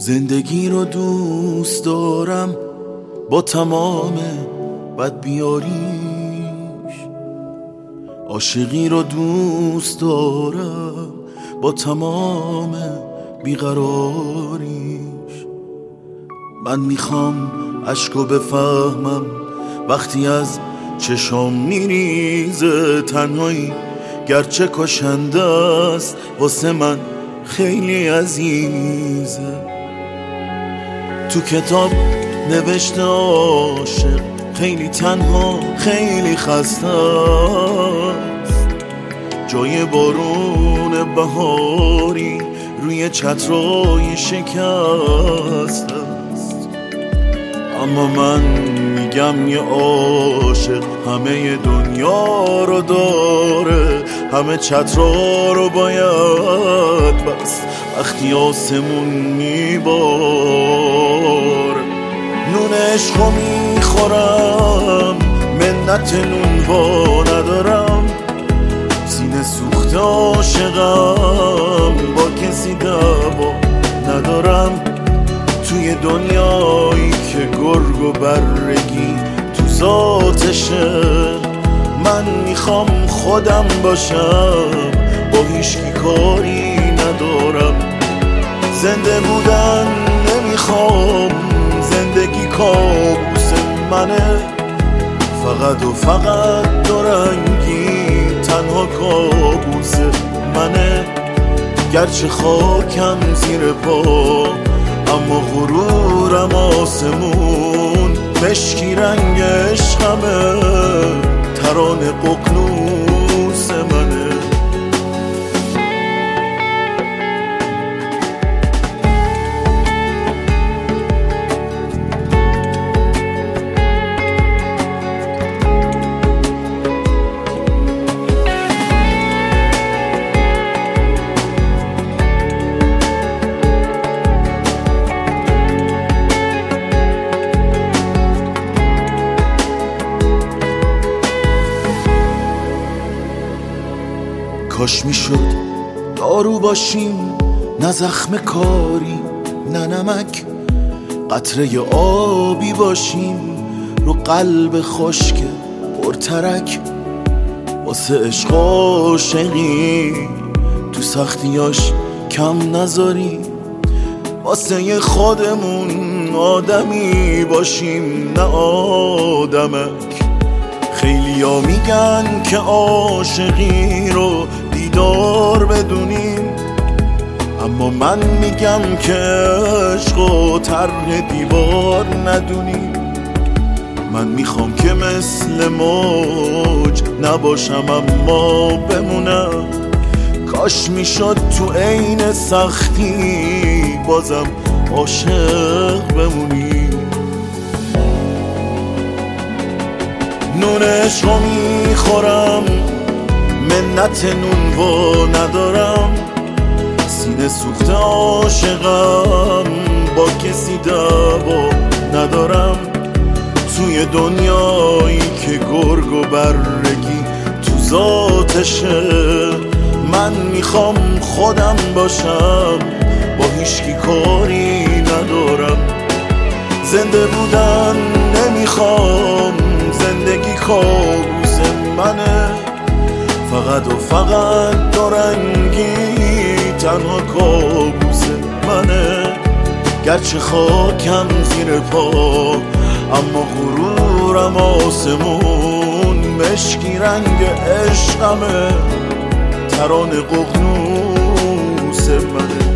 زندگی رو دوست دارم با تمام بدبیاریش، عاشقی رو دوست دارم با تمام بیقراریش. من میخوام عشقو بفهمم وقتی از چشام میریزه، تنهایی گرچه کشنده است واسه من خیلی عزیزه. تو کتاب نوشته عاشق خیلی تنها خیلی خسته است، جای بارون بهاری روی چترای شکست است. اما من میگم یه عاشق همه دنیا رو داره، همه چترا رو باید بس وقتی آسمون میباره. نون عشقو میخورم منت نون وا ندارم، سینه سوخته عاشقم با کسی دعوا ندارم. توی دنیایی که گرگ و برگی تو ذاتشه، من میخوام خودم باشم با هیچکی کاری ندارم. زنده بودن نمیخوام، زندگی کابوس منه، فقط و فقط دورنگی تنها کابوس منه. گرچه خاکم زیر پا اما غرورم آسمون، مشکی رنگ عشقمه ترانه ققنوس منه. کاش میشد دارو باشیم، نه زخم کاری نه نمک، قطره آبی باشیم رو قلب خشک پرترک. واسه عشق عاشقی تو سختیاش کم نذاری، واسه خودمون آدمی باشیم نه آدمک. خیلیا میگن که عاشقی رو دیدار بدونیم، اما من میگم که عشق و طرح دیوار ندونیم. من میخوام که مثل موج نباشم اما بمونم، کاش میشد تو عین سختی بازم عاشق بمونیم. نون عشقو میخورم منت نون وا ندارم، سینه سوخته عاشقم با کسی دعوا ندارم. توی دنیایی که گرگ و برگی تو ذاتشه، من میخوام خودم باشم با هیچکی کاری ندارم. زنده بودن نمیخوام، زندگی کابوس منه، فقط و فقط دورنگی تنها کابوس منه. گرچه خاکم زیر پا اما غرورم آسمون، مشکی رنگ عشقمه ترانه ققنوس منه.